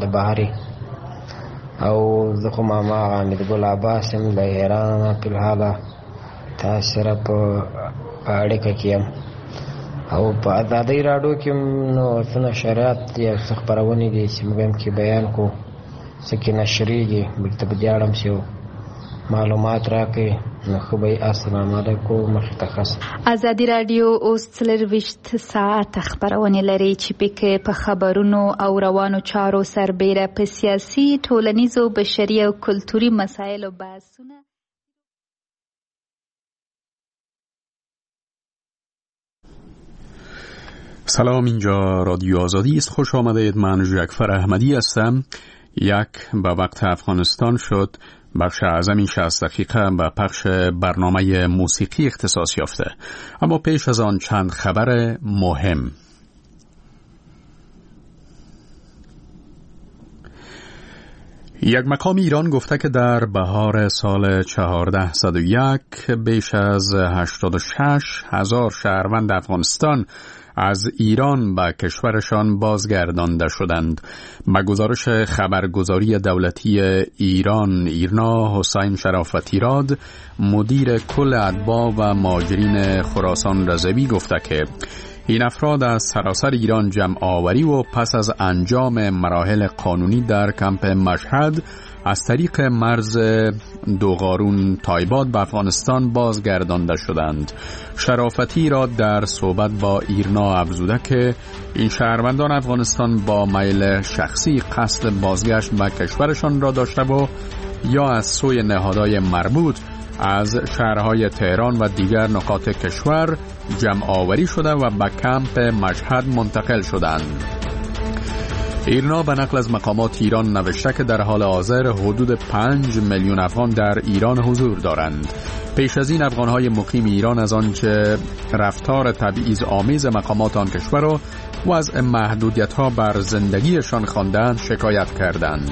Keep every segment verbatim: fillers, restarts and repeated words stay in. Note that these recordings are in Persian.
د بهري او زه خو ماما حامد ګل عباس یم له ایران په الحاله تاسو سره په اړیکه کې یم او په ازادۍ راډیو کې نو څه شریعت یا څه خپرونې دي چې موږ هم کې بیان کو څه کې نشریږي بلته په دې اړه هم معلومات راکړي نو خو به السلام علیکم مختص. ازادي راډیو اوس څلرویشت ساعت خبرونه لري چې پکې په خبرونو او روانو چارو سربېره په سیاسي، ټولنیزو، بشري او کلتوري مسایلو بحثونه. سلام، اینجا رادیو آزادی است. خوش آمدید. من جعفر احمدی هستم. یک به وقت افغانستان شد بخش اعظمی شصت دقیقه به پخش برنامه موسیقی اختصاص یافته، اما پیش از آن چند خبر مهم. یک مقام ایران گفته که در بهار سال چهارده صد و یک بیش از هشتاد و شش هزار شهروند افغانستان از ایران به کشورشان بازگردانده شدند. به گزارش خبرگزاری دولتی ایران ایرنا، حسین شرافتی راد مدیر کل اتباع و مهاجرین خراسان رضوی گفته که این افراد از سراسر ایران جمع آوری و پس از انجام مراحل قانونی در کمپ مشهد از طریق مرز دوغارون تایباد به افغانستان بازگردانده شدند. شرافتی را در صحبت با ایرنا افزوده که این شهروندان افغانستان با میل شخصی قصد بازگشت به کشورشان را داشته و یا از سوی نهادهای مربوط از شهرهای تهران و دیگر نقاط کشور جمع آوری شده و به کمپ مشهد منتقل شدند. ایرنا به نقل از مقامات ایران نوشته که در حال حاضر حدود پنج میلیون افغان در ایران حضور دارند. پیش از این افغانهای مقیم ایران از آنچه رفتار تبعیض آمیز مقامات آن کشور را و از محدودیت‌ها بر زندگیشان خواندند شکایت کردند.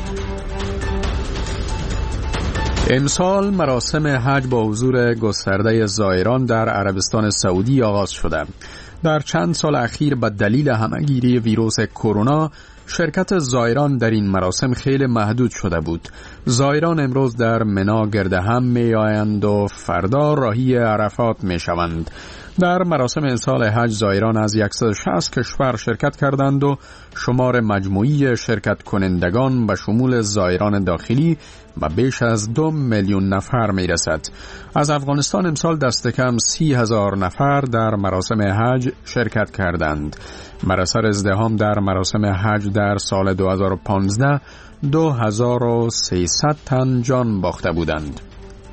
امسال مراسم حج با حضور گسترده زائران در عربستان سعودی آغاز شده. در چند سال اخیر به دلیل همهگیری ویروس کرونا شرکت زائران در این مراسم خیلی محدود شده بود. زائران امروز در منا گرد هم می آیند و فردا راهی عرفات می شوند. در مراسم امسال حج زائران از صد و شصت کشور شرکت کردند و شمار مجموعی شرکت کنندگان به شمول زائران داخلی و بیش از دو میلیون نفر می رسد. از افغانستان امسال دست کم سی هزار نفر در مراسم حج شرکت کردند. بر اثر ازدحام در مراسم حج در سال دو هزار و پانزده دو هزار و سیصد تن جان باخته بودند.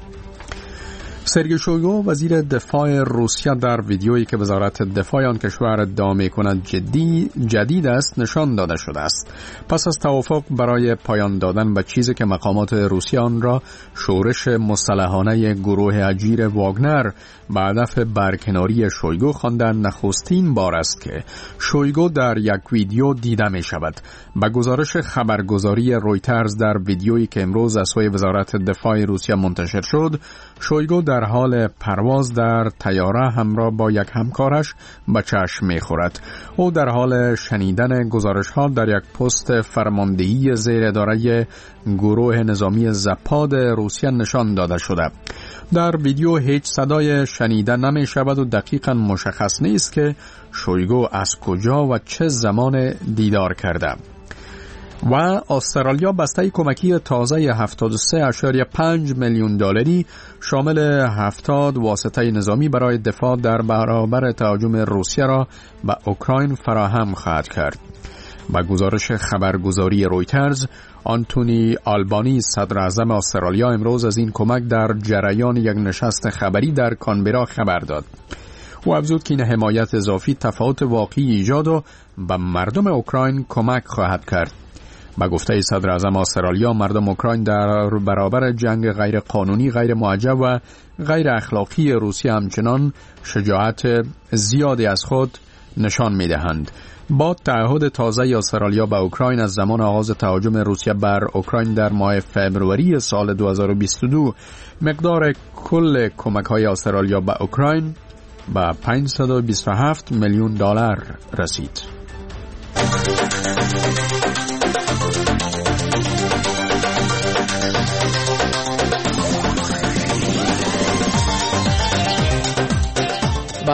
سرگئی شویگو وزیر دفاع روسیه در ویدیویی که وزارت دفاع آن کشور ادعا می‌کند جدی جدید است نشان داده شده است. پس از توافق برای پایان دادن به چیزی که مقامات روسیه آن را شورش مسلحانه گروه اجیر واگنر به هدف برکناری شویگو خواندند، نخستین بار است که شویگو در یک ویدیو دیده می شود. به گزارش خبرگزاری رویترز در ویدیویی که امروز از سوی وزارت دفاع روسیه منتشر شد، شویگو در حال پرواز در طیاره همراه با یک همکارش به چشم می‌خورد. او در حال شنیدن گزارش‌ها در یک پست فرماندهی زیر اداره گروه نظامی زپاد روسیه نشان داده شده. در ویدیو هیچ صدای شنیده نمی شود و دقیقاً مشخص نیست که شویگو از کجا و چه زمان دیدار کرده. و استرالیا بسته کمکی تازه هفتاد و سه ممیز پنج میلیون دلاری شامل هفتاد واسطه نظامی برای دفاع در برابر تهاجم روسیه را به اوکراین فراهم خواهد کرد. با گزارش خبرگزاری رویترز، آنتونی آلبانی صدر اعظم استرالیا امروز از این کمک در جریان یک نشست خبری در کانبرا خبر داد. او افزود که این حمایت اضافی تفاوت واقعی ایجاد و به مردم اوکراین کمک خواهد کرد. با گفته صدر اعظم استرالیا، مردم اوکراین در برابر جنگ غیر قانونی، غیر معجب و غیر اخلاقی روسیه همچنان شجاعت زیادی از خود نشان می‌دهند. با تعهد تازه استرالیا به اوکراین از زمان آغاز تهاجم روسیه بر اوکراین در ماه فوریه سال دو هزار و بیست و دو، مقدار کل کمک‌های استرالیا به اوکراین به پانصد و بیست و هفت میلیون دلار رسید.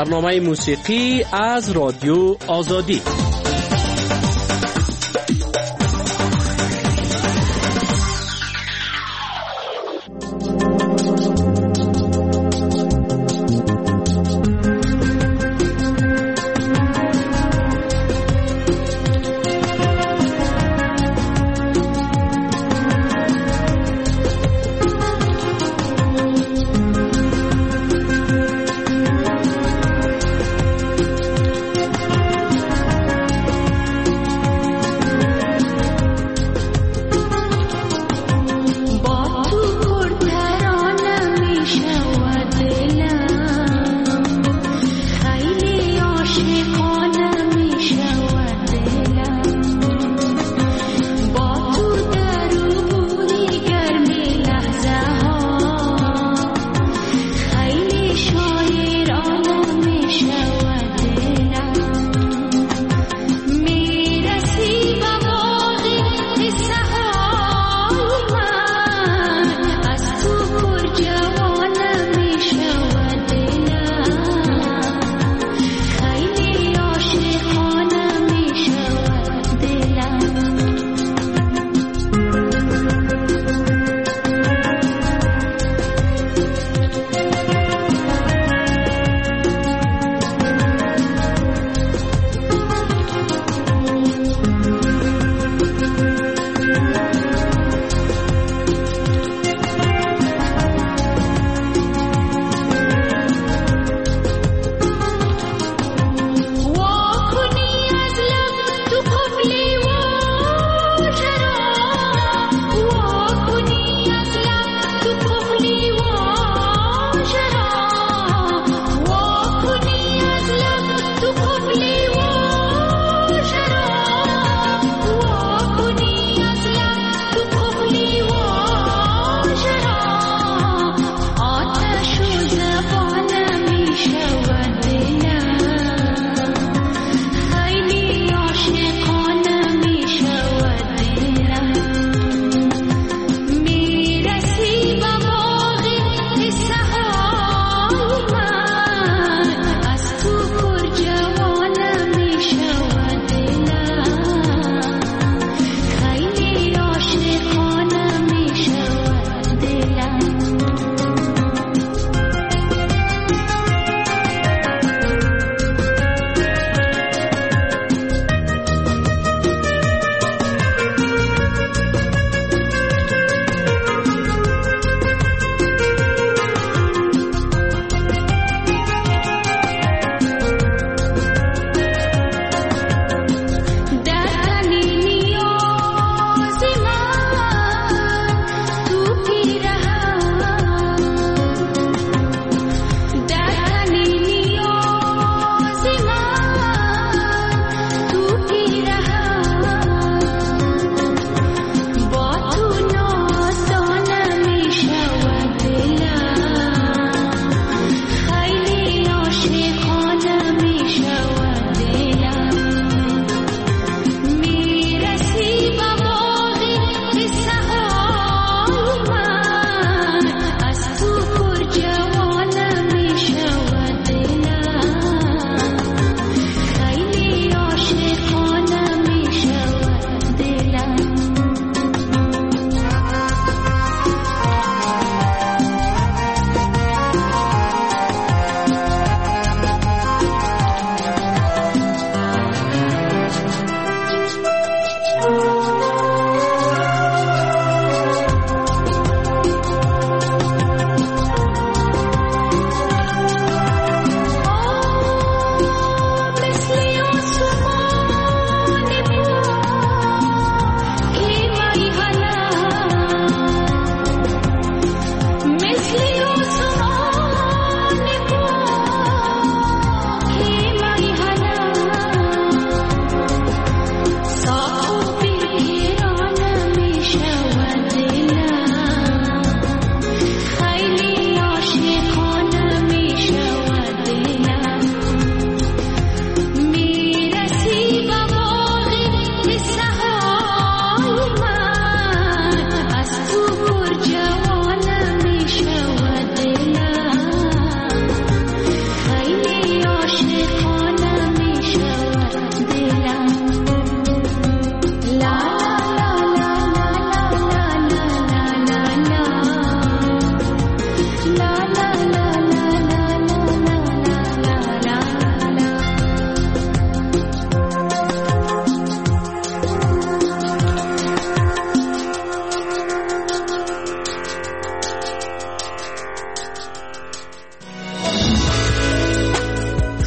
برنامه موسیقی از رادیو آزادی.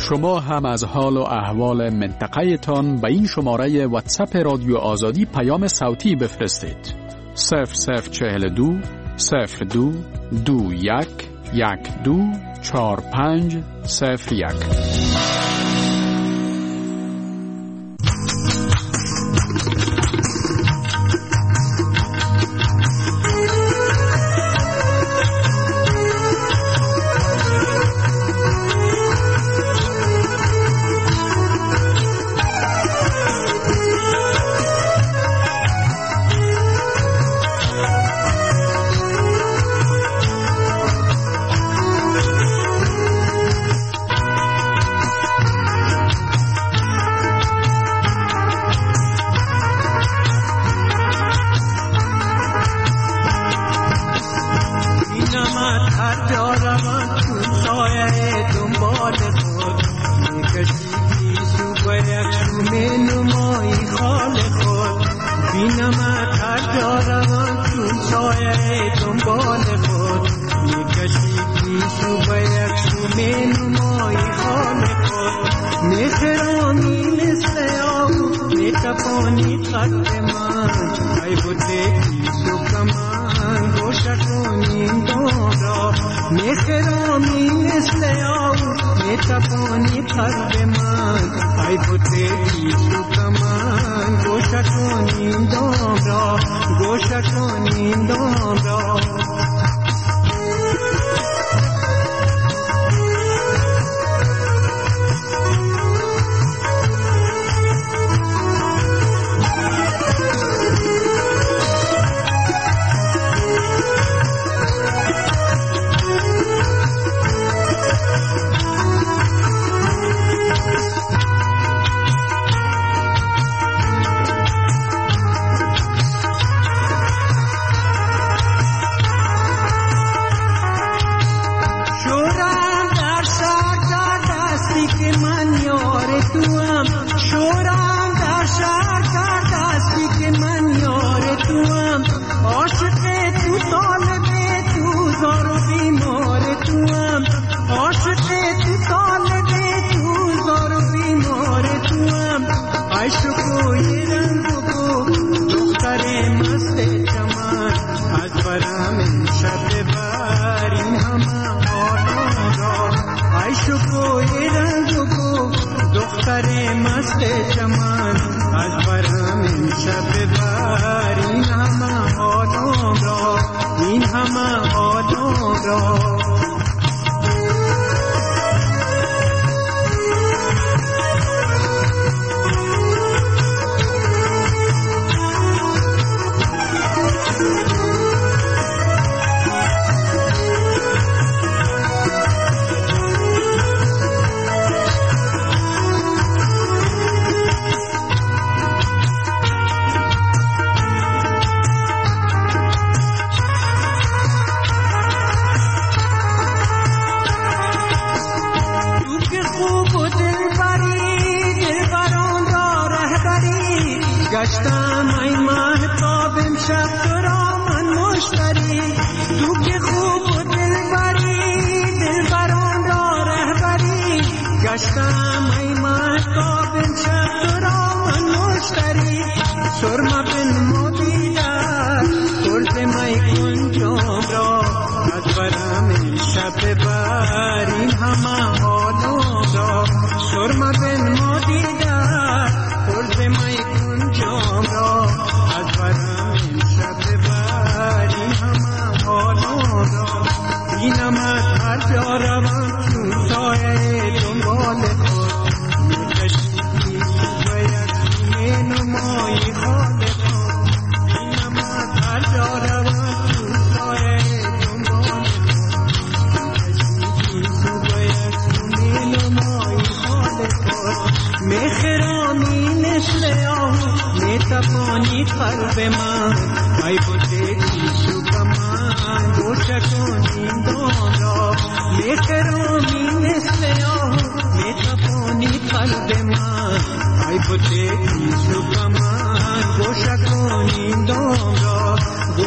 شما هم از حال و احوال منطقه تان به این شماره واتساپ رادیو آزادی پیام صوتی بفرستید. صفر صفر چهل دو صفر دو دو یک یک دو چهار پنج صفر یک.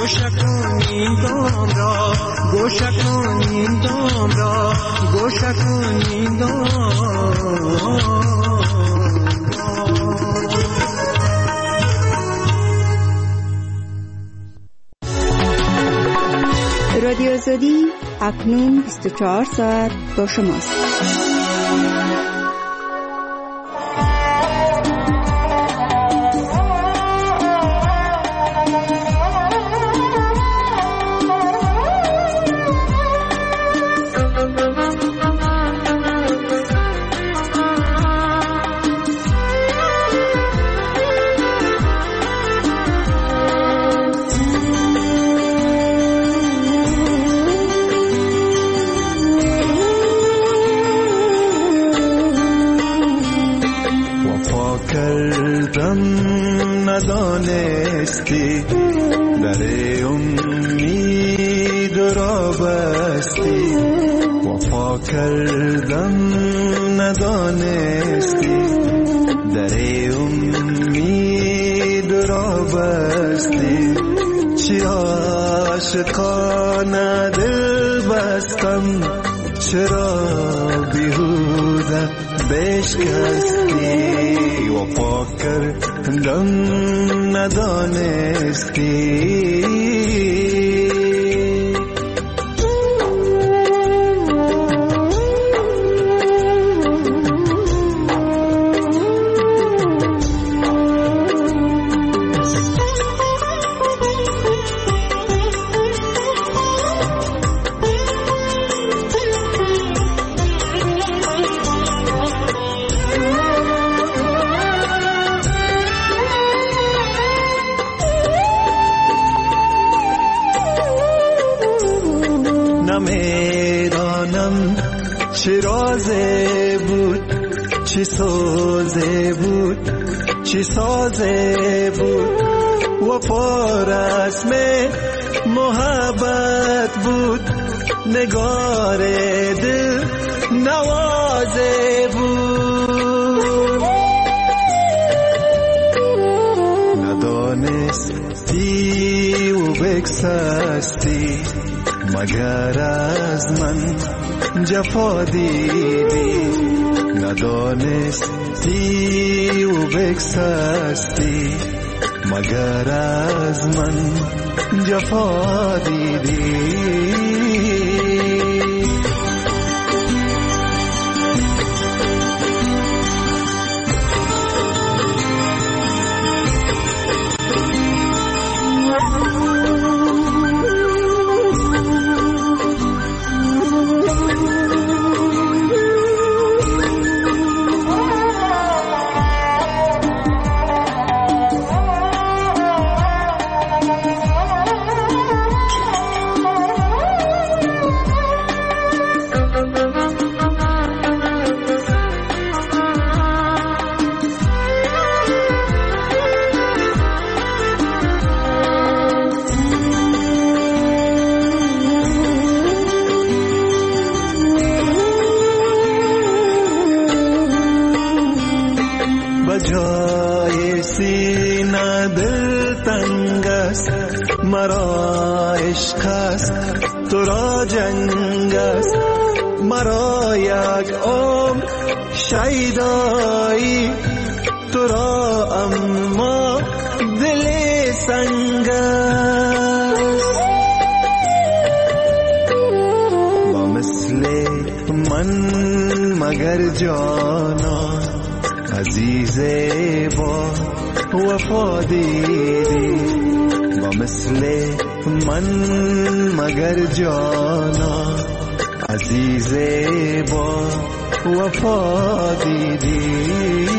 گوشه کنین دام را گوشه کنین دام را گوشه کنین دام. رادیو آزادی اکنون بیست و چهار ساعت با شماست. ندانستی در امید را بستی، وفا کردم ندانستی در امید را بستی. چی عاشقانه دل بستم، چرا بیهوده بشکستی، وفا کردم ندانستی. نمیدانم چه رازه بود، چه سازه بود، چه سازه بود، وفا رسم محبت بود، نگار دل نوازه بود. ندانستی و بگسستی، مگر از من جفا دیدی، ندانستی و بگسستی، مگر از من جفا دیدی. بجای سینه دل تنگ است، مرا عشق است تو را جنگ است، مرا یک عمر شیدایی تو را اما دل سنگ است. با مثل من مگر جانا عزیز با وفا دیدی، با مثل من مگر جانا عزیز با وفا دیدی.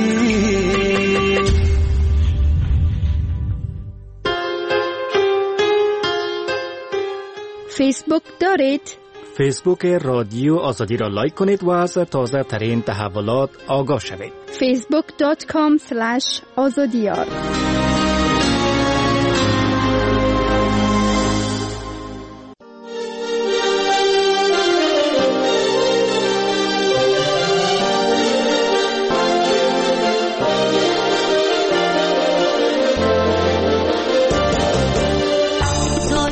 فیسبوک دارید؟ فیسبوک رادیو آزادی را لایک کنید و از تازه ترین تحولات آگاه شوید. فیسبوک دات کام اسلش آزادیار. تو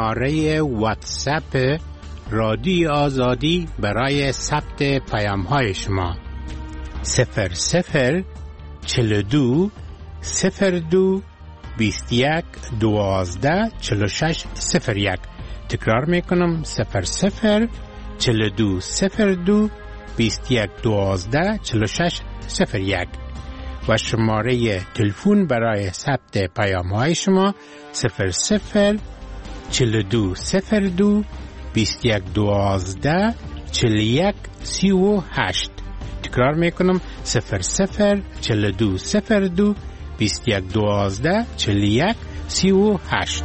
شماره واتساپ رادیو آزادی برای ثبت پیام های شما صفر صفر چهل و دو صفر دو بیست و یک دوازده چهل و شش صفر یک. تکرار میکنم صفر صفر چهل و دو صفر دو بیست و یک دوازده چهل و شش صفر یک و شماره تلفن برای ثبت پیام های شما صفر صفر چهل و دو صفر دو بیست و یک دوازده چهل و یک سی و هشت. تکرار میکنم صفر صفر چهل و دو صفر دو بیست و یک دوازده چهل و یک سی و هشت.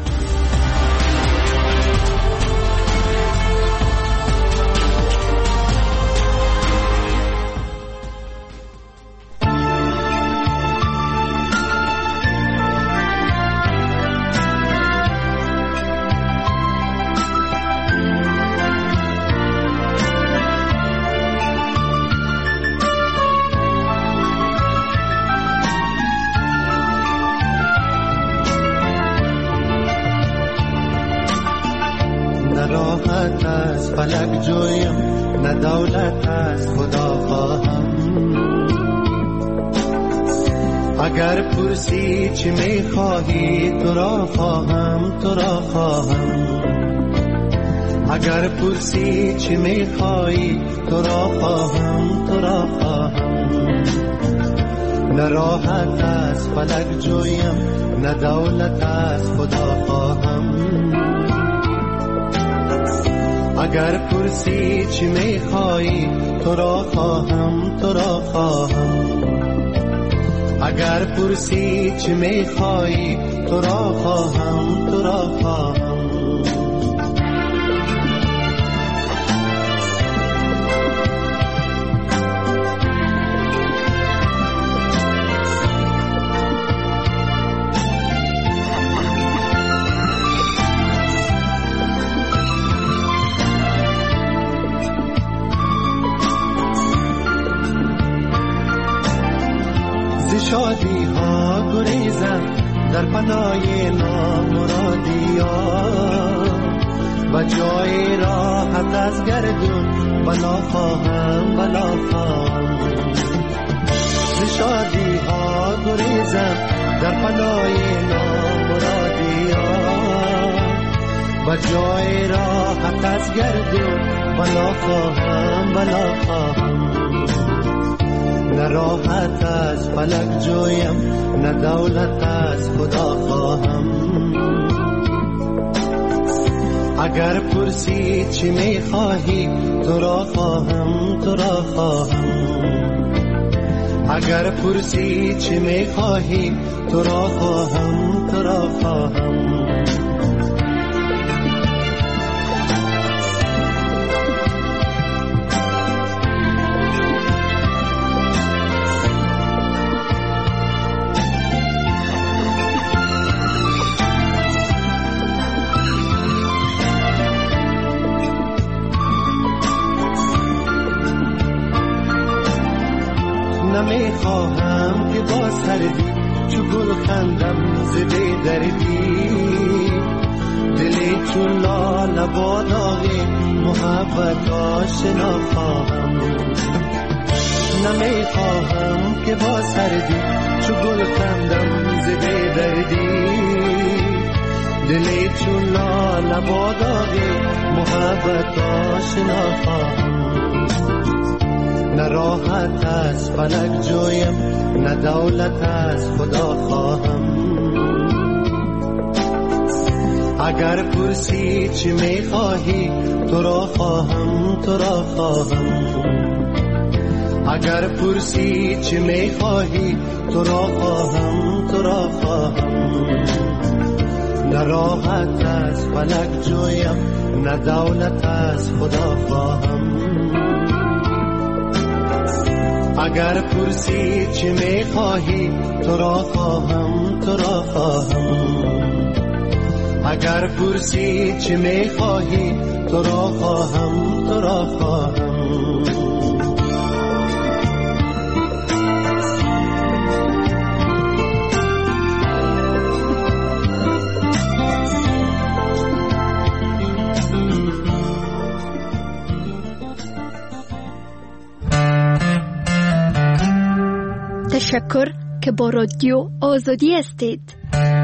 فلک جویم نه دولت از خدا خواهم. اگر پرسی چی میخواهی تو را خواهم تو را خواهم. اگر پرسی چی میخواهی تو را خواهم تو را خواهم. نه راحت از فلک جویم نه دولت از خدا خواهم. اگر پرسی چی میخواهی تو را خواهم تو را خواهم. اگر پرسی چی میخواهی تو را خواهم تو را خواهم. شادی ها گریزم در پناه نامرادی ها و جای راحت از گردون بلا خواهم بلا خواهم. شادی ها گریزم در پناه نامرادی ها و جای راحت از گردون بلا خواهم بلا خواهم. نه راحت از فلک جویم نه دولت از خدا خواهم. اگر پرسی چی میخواهی تو را خواهم تو را خواهم. اگر پرسی چی میخواهی تو را خواهم تو را خواهم. نمیخواهم که با سردی چو گل خندم زده دردی. دلی چون لاله با داغی محبت آشنا خواهم. نمیخواهم که با سردی چو گل خندم زده دردی. دلی چون لاله با داغی محبت آشنا خواهم. نه راحت از فلک جویم نه دولت از خدا خواهم. اگر پرسی چی میخواهی تو را خواهم تو را خواهم. اگر پرسی چی میخواهی تو را خواهم تو را خواهم. نه راحت از فلک جویم نه دولت از خدا خواهم. اگر پرسی چی میخواهی تو را خواهم تو را خواهم. اگر پرسی چی میخواهی تو را خواهم تو را خواهم. تشکر که با رادیو آزادی هستید.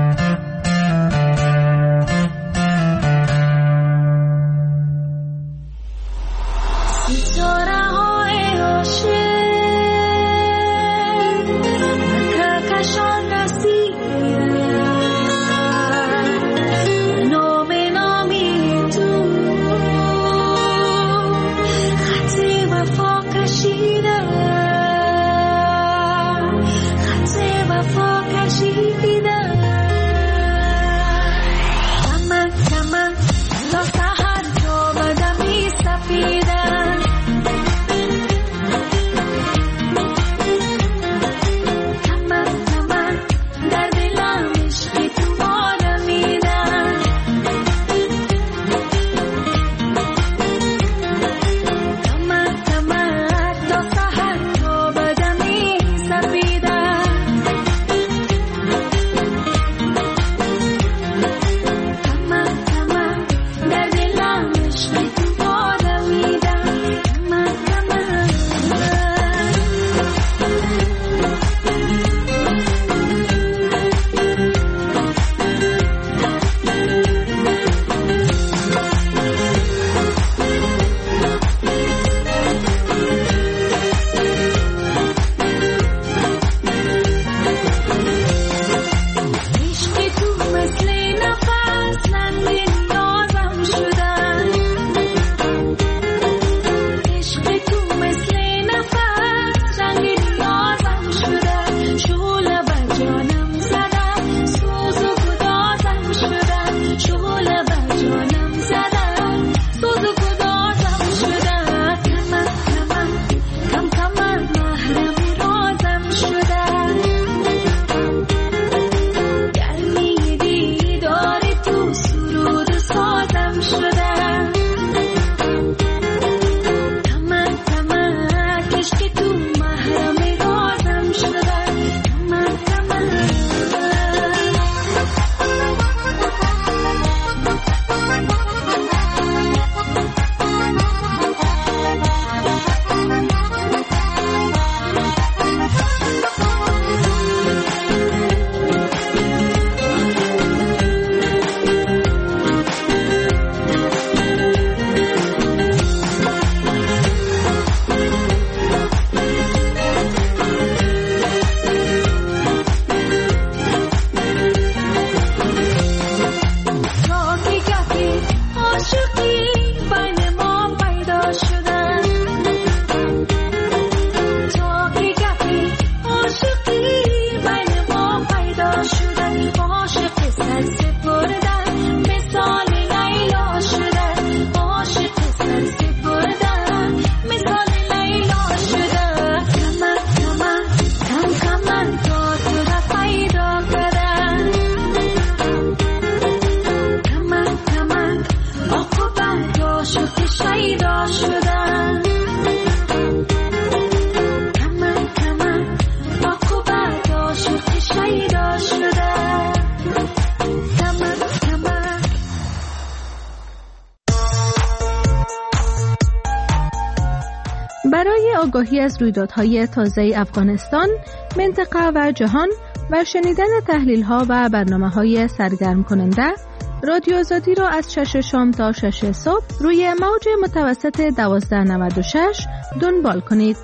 برای آگاهی از رویدادهای تازه افغانستان، منطقه و جهان و شنیدن تحلیل‌ها و برنامه‌های سرگرم کننده، رادیو آزادی را از شش شام تا شش صبح روی موج متوسط دوازده نود و شش دنبال کنید.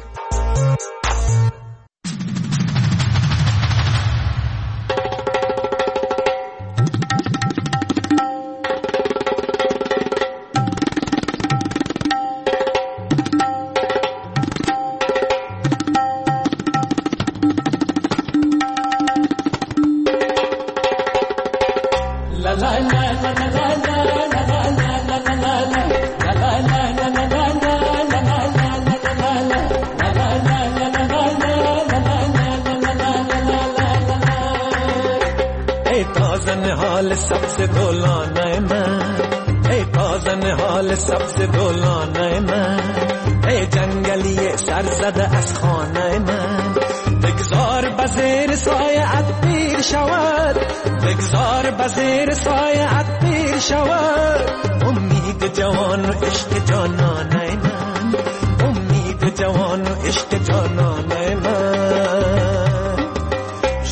حال سبز گلانه من، ای تازه حال سبز گلانه من، ای جنگلی سر زده از خانه من، بگذار بزیر سایه‌ات پیر شود، بگذار بزیر سایه‌ات پیر شود، امید جوان و عشق جانانه من، امید جوان و عشق جانانه من.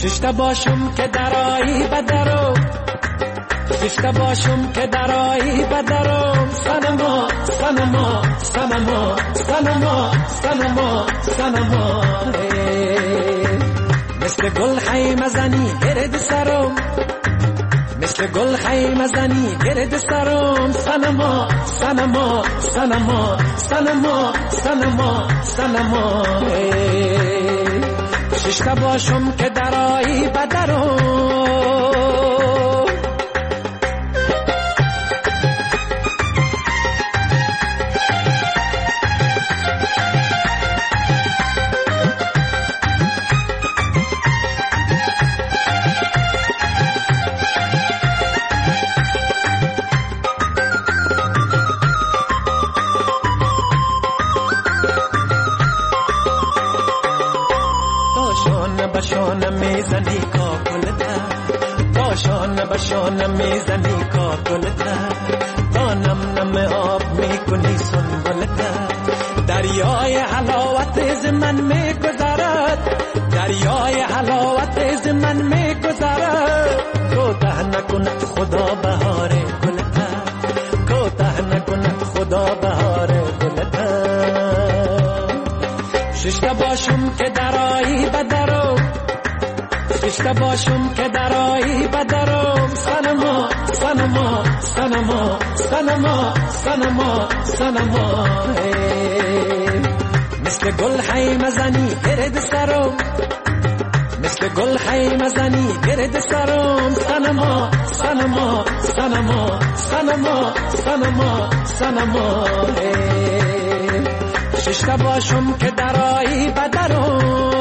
ششتا باشم که درایی بدرو ششتا باشم که درایی بدرو سنما سنما سنما سنما سنما سنما مثل گل خیمه زنی گرد سرم مثل گل خیمه زنی گرد سرم سنما سنما سنما سنما سنما سنما ششتا باشم که درایی بدرم میزنی کاکلتا داشان بشان میزنی کاکلتا تا نم نم آب میکنی سنبلتا دریای حلاوت ز من میگذرد دریای حلاوت ز من میگذرد کوتاه نکند خدا بهار گلتا کوتاه نکند خدا بهار گلتا ششتا باشم که درایی بدرو ششتا باشم که درایی بدرم سنما سنما سنما سنما سنما سنما مثل گل خیمه زنی گرد سرم مثل گل خیمه زنی گرد سرم سنما سنما سنما سنما سنما سنما ششتا باشم که درایی بدرم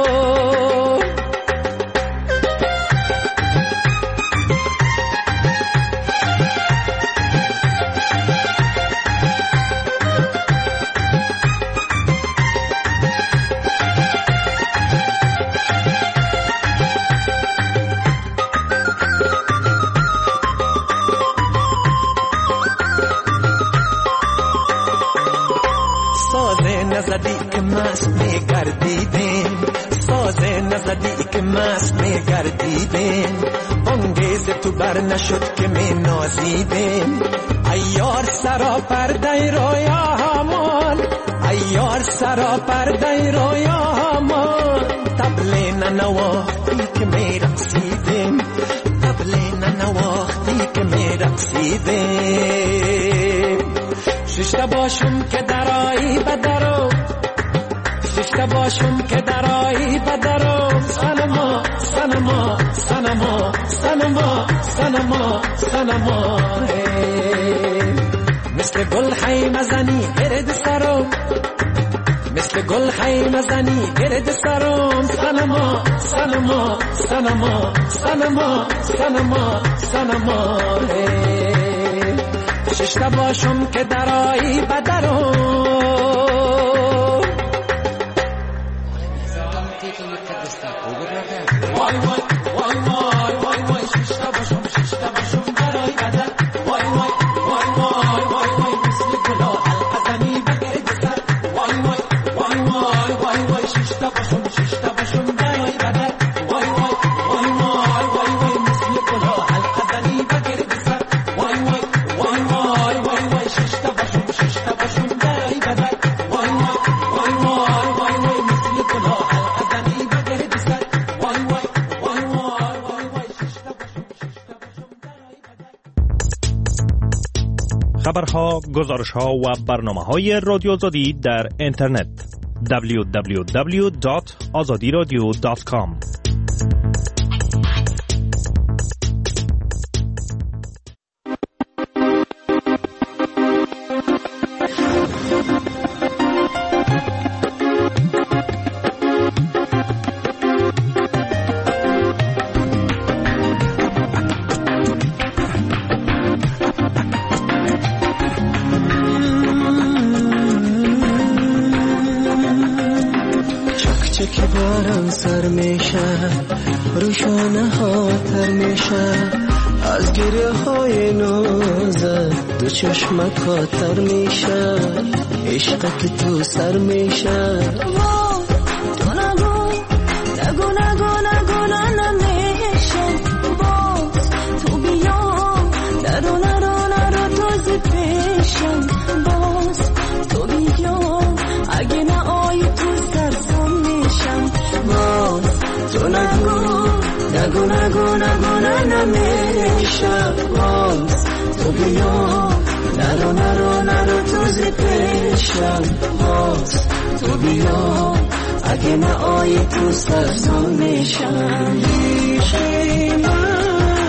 نزدی که مست میگردیدیم سازه نزدی که مست میگردیدیم انگیز تو بر نشد که می نازیدیم ایار سرا پرده رویا همان ایار سرا پرده رویا همان تبلی ننواختی که می رقصیدیم تبلی ننواختی که می رقصیدیم ششتا باشم که درایی بدرو ششتا باشم که درایی بدرو سنما سنما سنما سنما سنما سنما مثل گل خیمه زنی گرد سرم مثل گل خیمه زنی گرد سرم سنما سنما سنما سنما سنما سنما ششتا باشم که درایی بدرم وای وای وای وای وای وای ششتا باشم ششتا باشم درایی بدر وای وای وای وای وای وای مثل گلا حلقه زنی بگرد سر وای وای وای وای وای وای ششتا باشم ششتا باشم درایی بدر وای وای وای وای وای وای مثل گلا حلقه زنی بگرد سر وای وای وای وای وای وای ششتا باشم ششتا باشم درایی بدر وای وای وای وای وای وای مثل گلا حلقه زنی بگرد سر وای وای وای وای وای وای ششتا باشم ششتا باشم درایی بدر. خبرها، گزارش‌ها و برنامه‌های رادیو آزادی در اینترنت دبلیو دبلیو دبلیو دات آزادی رادیو دات کام. که بارم سر میشه روشانه ها تر میشه از گریه های نازت دو چشمت خاطر میشه عشق که تو سر میشه تو نگو نگو نگو نگو نگو تو نگو نگو نگو نگو نه نمیشه باز تو بیا نرو نرو نرو تو زی پیشم باز تو بیا اگه نه آیی تو سرسان میشم عشقی من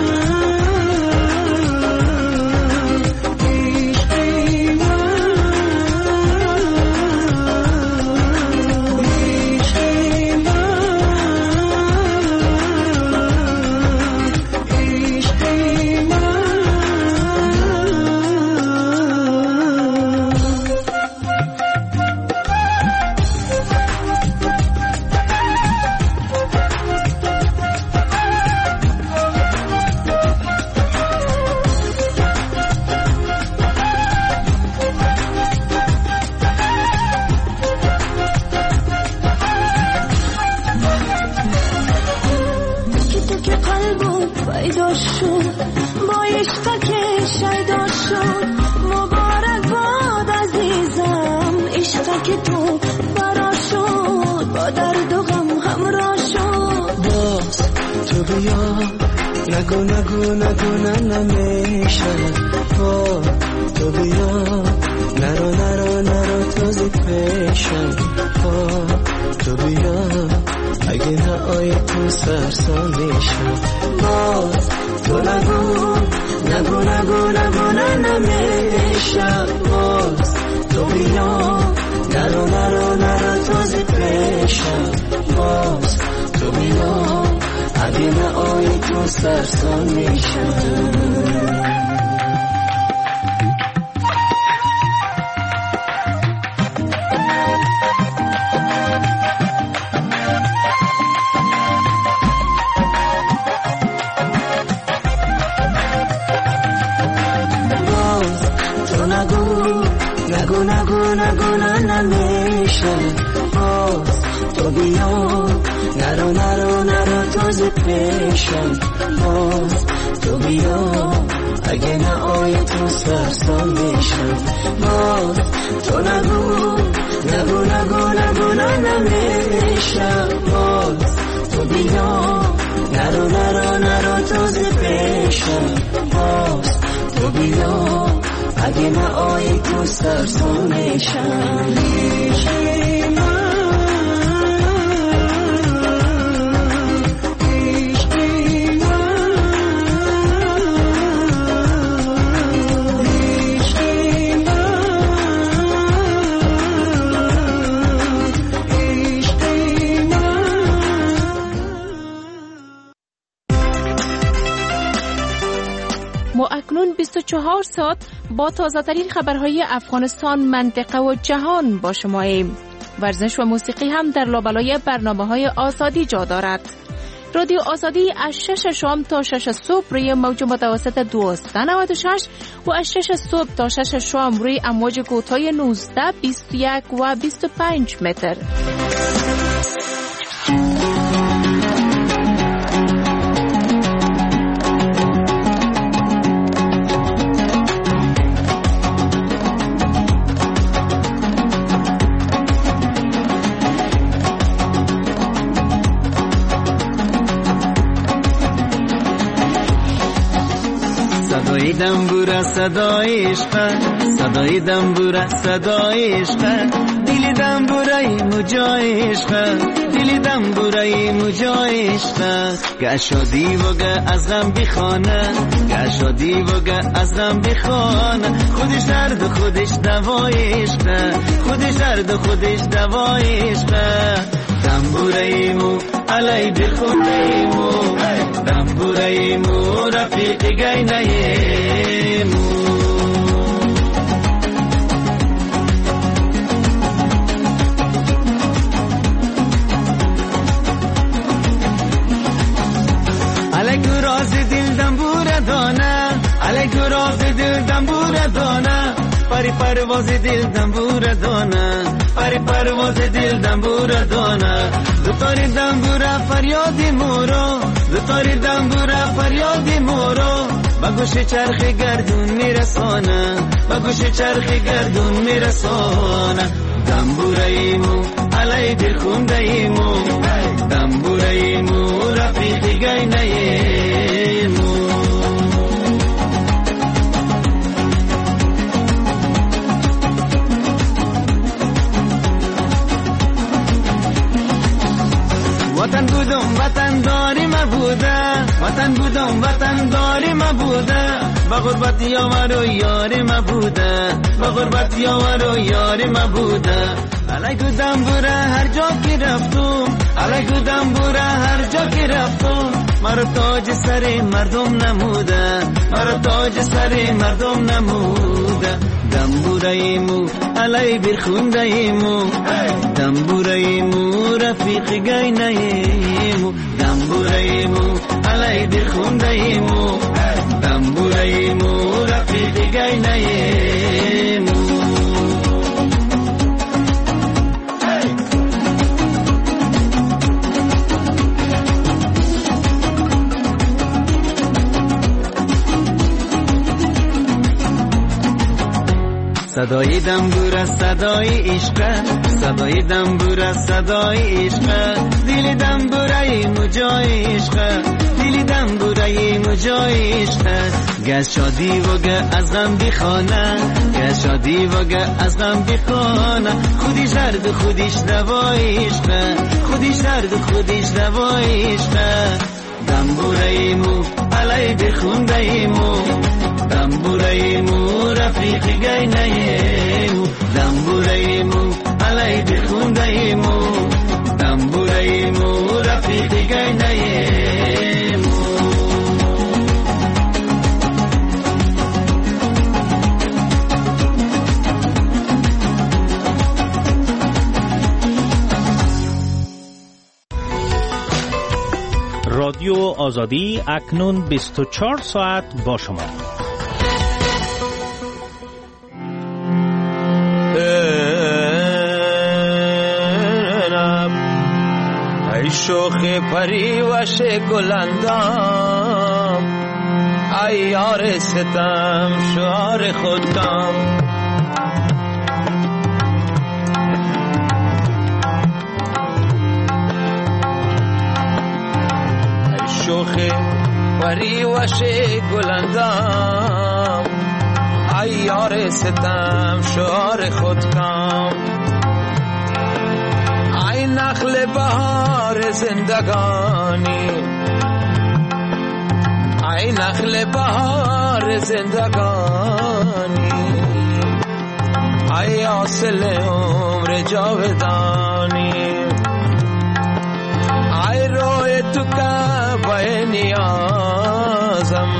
نگو نگو نگو نه نمیشه با تو بیا نرو نرو نرو تو زی پیشم با تو بیا اگه نه آیی تو سرسان میشم باز تو نگو نگو نگو نگو نه نمیشه باز تو بیا نرو نرو نرو تو زی پیشم باز تو بیا اگه نه آیی تو سرسان میشم نگو نگو نگو نه نمیشه باز تو بیا نرو نرو نرو تو زی پیشم باز تو بیا اگه نه آیی تو سرسان میشم باز تو نگو نگو نگو نگو نه نمیشه باز تو بیا نرو نرو نرو تو زی پیشم باز تو بیا اگه نه آیی تو سرسان میشم عشقی من ما اکنون بیست و چهار ساعت با تازه‌ترین خبرهای افغانستان، منطقه و جهان با شماییم. ورزش و موسیقی هم در لابلای برنامه‌های آزادی جا دارد. رادیو آزادی از شش شام تا شش صبح روی موج متوسط دویست و نود و شش و از شش صبح تا شش شام روی امواج کوتاه نوزده، بیست و یک و بیست و پنج متر. صدای دنبوره صدای عشق، صدای دنبوره صدای عشق، دل دنبوره مجای عشق، دل دنبوره مجای عشق، گه شادی و گه از غم بخانه، گه شادی و گه از غم بخانه، خودش درد خودش دوای عشق، خودش درد خودش دوای عشق، دنبوره مو علی بخونه مو، دنبوره مو رفیق گینه مو. علیکو راز دل دنبوره دانه، علیکو راز دل دنبوره دانه، پری پرواز دل دنبوره دانه، پری پرواز دل دنبوره دانه، دوتاری دنبوره فریادی مورو، دوتاری دنبوره فریادی مورو، با گوش چرخ گردون میرسانه، با گوش چرخ گردون میرسانه، دنبوره ایمو علی دل خونده ایمو، دنبوره ایمو وطن بودم وطن داری مبوده وطن بودم وطن داری مبوده با غربت یاور و یاری مبوده با غربت یاور و یاری مبوده علیکو دنبوره هر جا که رفتم علیکو دنبوره هر جا که رفتم مرا تاج سر مردم نموده مرا تاج سر مردم نموده دنبوره ایمو علی برخونده ایمو دنبوره ایمو رفیق گینه ایمو دنبوره ایمو علی برخونده ایمو دنبوره ایمو رفیق گینه ایمو صدای دنبور صدای عشق صدای دنبور صدای عشق دل دنبورای مجای عشق دل دنبورای مجای عشق گز شادی و گه از غم بخانه گز شادی و گه از غم بخانه خودیش درد خودیش دوای عشق خودیش درد خودیش دوای عشق دنبورای مو علی بخونده ایمو دنبوره مو رفیق گینه ایمو دنبوره مو علی بخونده ایمو دنبوره مو رفیق گینه ایمو رادیو آزادی اکنون بیست و چهار ساعت با شما. ای شوخ پری وش گلندام ای یار ستم شعار خودم ای شوخ پری وش گلندام ای یار ستم شعار خودم ای نخل بهار زندگانی ای نخل بهار زندگانی ای حاصل عمر جاودانی ای روی تو کعبه نیازم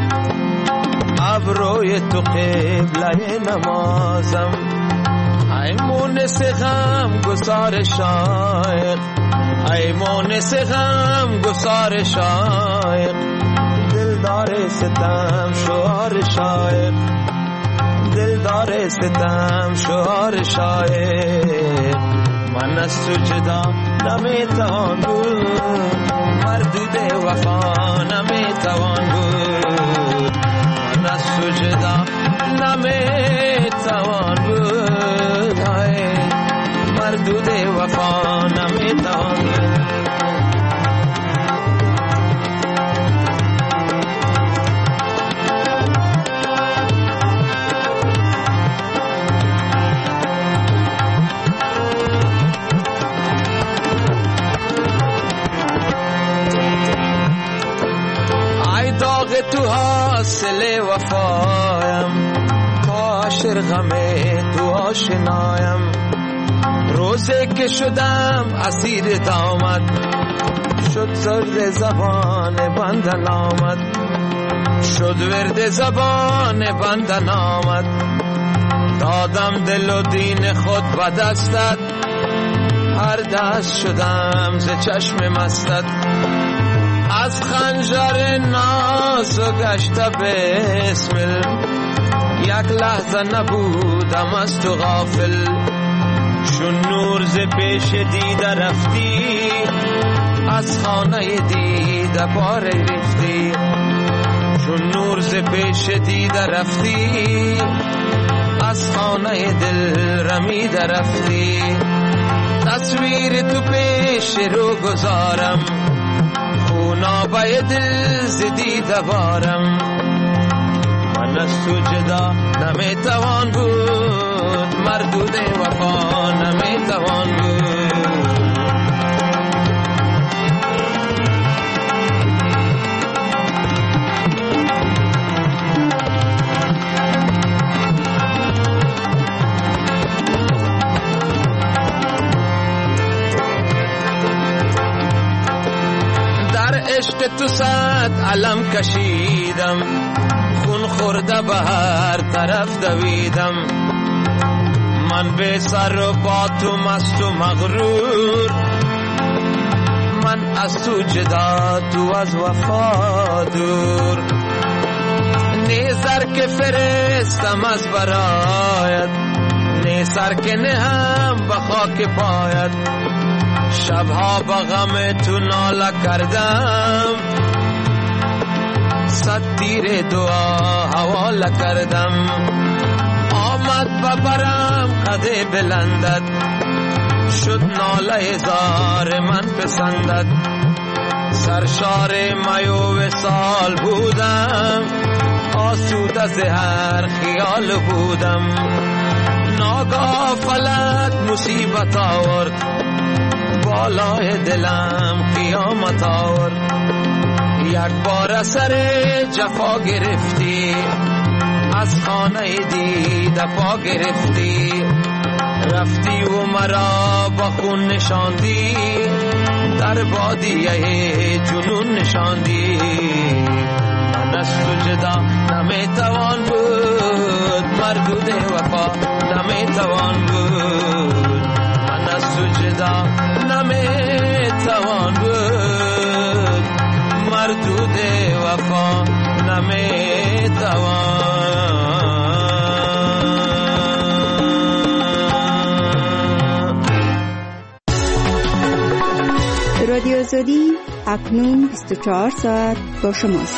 ابروی تو قبله نمازم ای مونس غم گسار شایق ای مونس غم گسار شایق دلدار ستم شعار شایق دلدار ستم شعار شایق من از تو جدا نمیتوان بود مردود وفا نمیتوان بود من از تو جدا نمیتوان بود مردود وفا نمیتوان بود ای داغ تو حاصل وفایم عاشق غم تو آشنایم روزی که شدم اسیر دامت شد زرد زبان بندن آمد شد ورد زبان بندن آمد دادم دل و دین خود به دستت هر دست شدم ز چشم مستت از خنجر ناز و گشته بسمل یک لحظه نبودم از تو غافل چون نور ز پیش دیده رفتی از خانه دیده بار ریختی چون نور ز پیش دیده رفتی از خانه دل رمیده رفتی تصویر تو پیش رو گذارم خونابه دل ز دیده بارم من از تو جدا نمیتوان بود مردود وفا نمیتوان بود عشق تو صد علم کشیدم، خون خورده به هر طرف دویدم. من به سر و با تو مست و مغرور، من از تو جدا تو از وفا دور. نیزر که فرستم از برایت، نیزر که نهم به خاک پایت. شبها با غم تو ناله کردم، صد تیر دعا حواله کردم. آمد ببرم قد بلندت، شد ناله زار من پسندت. سرشار میو وصال بودم، آسوده ز هر خیال بودم. ناگاه فلک مصیبت آورد، بالای دلم قیامت آورد. یک بار سر جفا گرفتی، از خانه دیده پا گرفتی. رفتی و مرا با خون نشاندی، در بادیه جنون نشاندی. من از تو جدا نمیتوان بود، مردود وفا نمیتوان بود. من از تو جدا نمیتوان بود، مردود وفا نمیتوان. رادیو آزادی اکنون بیست و چهار ساعت با شماست.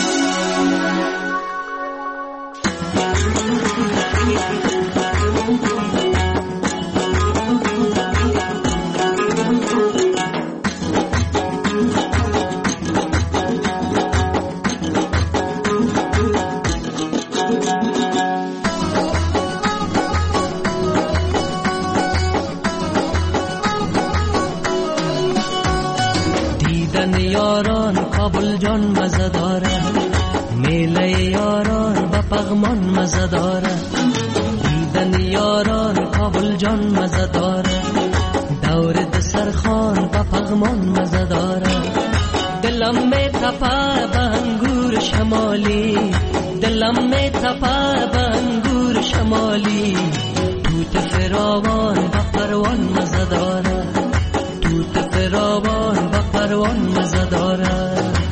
کابل جان مزه داره، میله یاران با پغمان مزه داره. دیدن یاران کابل جان مزه داره، دور دسترخوان با پغمان مزه داره. دلم می تپه به انگور شمالی، دلم می تپه به انگور شمالی. توت فراوان با پروان مزه داره، توت فراوان با پروان مزه داره.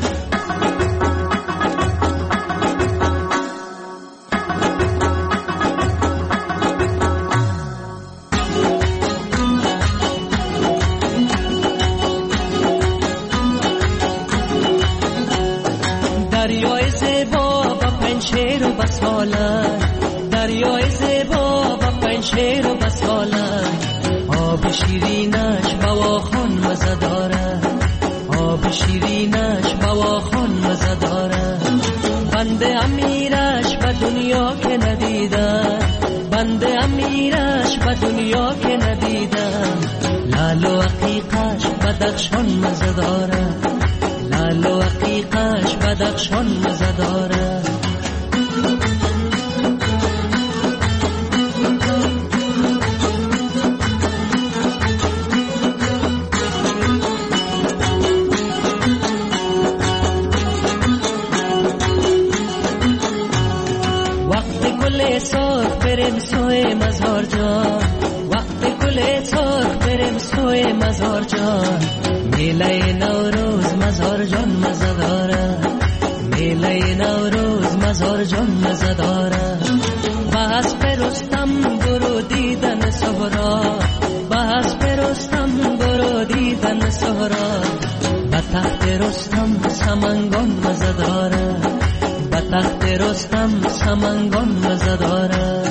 دریای زیبا با پنشیر و بسالن، دریای زیبا با پنشیر و بسالن. آب شیرینش بواخان مزه داره، آب شیرینش بواخان مزه داره. بنده امیرش به دنیا که ندیدم، بنده امیرش به دنیا که ندیدم. لال و عقیقش بدخشان مزه داره، لال و عقیقش بدخشان مزه داره. سرخ بریم سوی مزار جان، وقت گل سرخ بریم سوی مزار جان. میله نوروز مزار جان مزه داره، میله نوروز مزار جان مزه داره. بحث پرستم برو دیدن سهرا، بحث پرستم برو دیدن سهرا. به تخت رستم سمنگان مزه داره، به تخت رستم سمنگان مزه داره.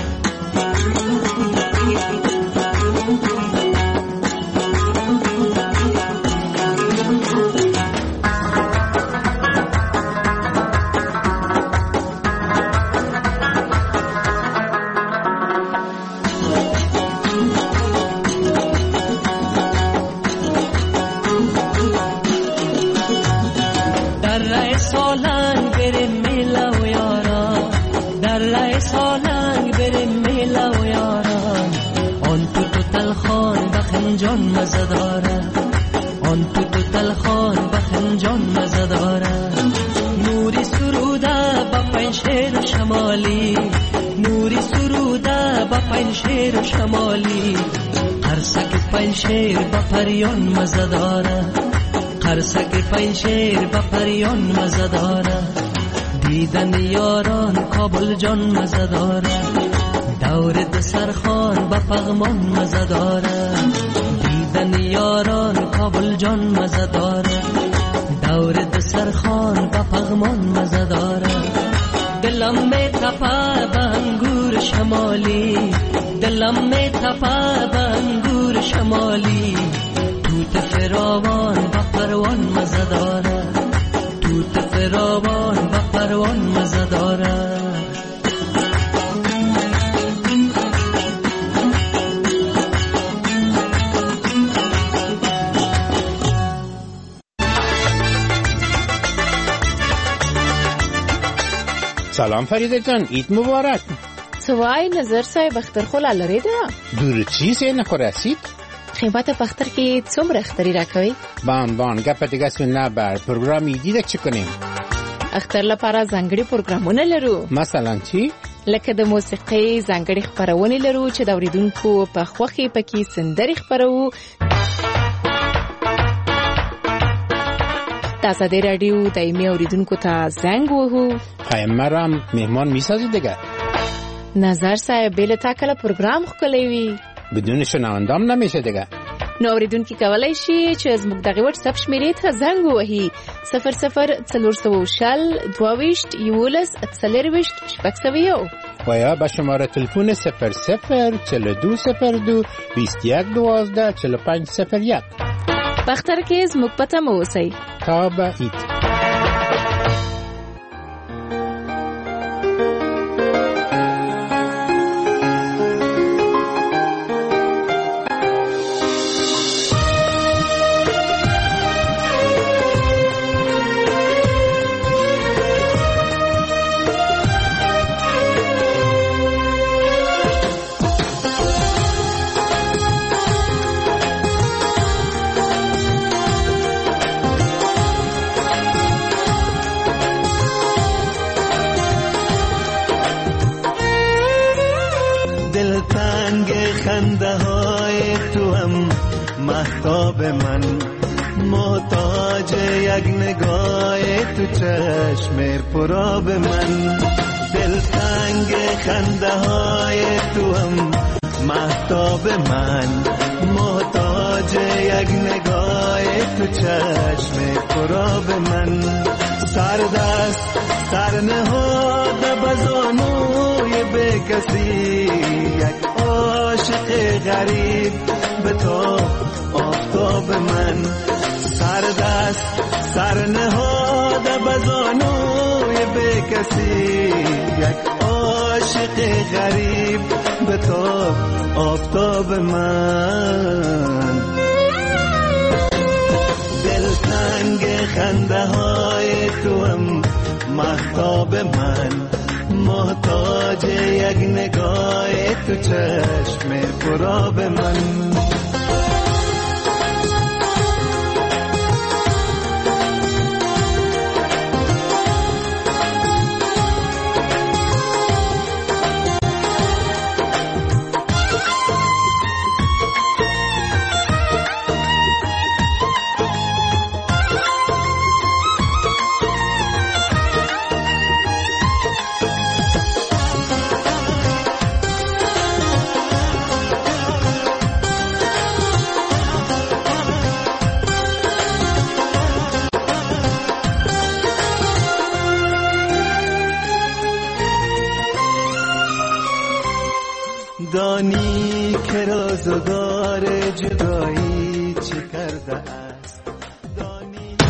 در رای سالنگ بریم میلا و یاران، در رای سالنگ بریم میلا و یاران. آن تو تو تلخان بخنجان مزه داره، آن تو تو غزل خان بخنجان مزه داره، نوری سروده با پنشیر شمالی، نوری سروده با پنشیر شمالی، قرصک پنشیر با پریان مزه داره، قرصک پنشیر با پریان مزه داره، دیدن یاران کابل جان مزه داره، دور دسرخان با پغمان مزه داره، دیدن یاران کابل جان مزه داره، دور دسرخان با پغمان مزه داره، دلم می تپه به انگور شمالی، دلم می تپه به انگور شمالی، توت فراوان با پروان مزه داره، توت فراوان با پروان مزه داره. سلام فریده جان، عید مبارک. سوای نظر صاحب اختر خو لري ده دور چیز نه خو رسید خیمت په اختر کې څومره اختری راکوي بان بان ګپ دې ګس نه بار پروګرام یې دې چې کنیم اختر لپاره ځانګړي پروګرامونه لرو، مثلا چې لکه د موسیقۍ ځانګړي خبرونه لرو چې د اوریدونکو په خوښي پکې سندري خبرو. تاسو د رادیو دایمي اوریدونکو ته زنګ وهو. خایم مرام مهمان میسازی دیگه. نظر صاحب بیل تا کله پروګرام خولوي وي بدون شنوندام نمیشه دیگه. نو اوریدونکو کولای شي چې زموږ دغه واتس اپ شمیرې ته زنګ ووهي صفر صفر څلور شل دوه یولس څلرویشت شپږ سوه یو و یا به شماره تلفن صفر صفر چهل و دو صفر دو بیست و یک دوازده چهل و پنج صفر یک. په اختر کې زموږ پته مو اوسئ. تا به عید. خنده های تو هم مهتاب من محتاج یک نگاه تو چشم پراب من دلتنگ خنده های تو هم مهتاب من محتاج یک نگاه تو چشم پراب من سردست سرنهاد بزانوی به کسی یک عاشق غریب به تو آفتاب من سردست سرنهاد بزانوی به کسی یک عاشق غریب به تو آفتاب من دلتنگ خنده های تو هم مهتاب من محتاج یک نگاه تو چشم پراب من دانی که روزگار جدایی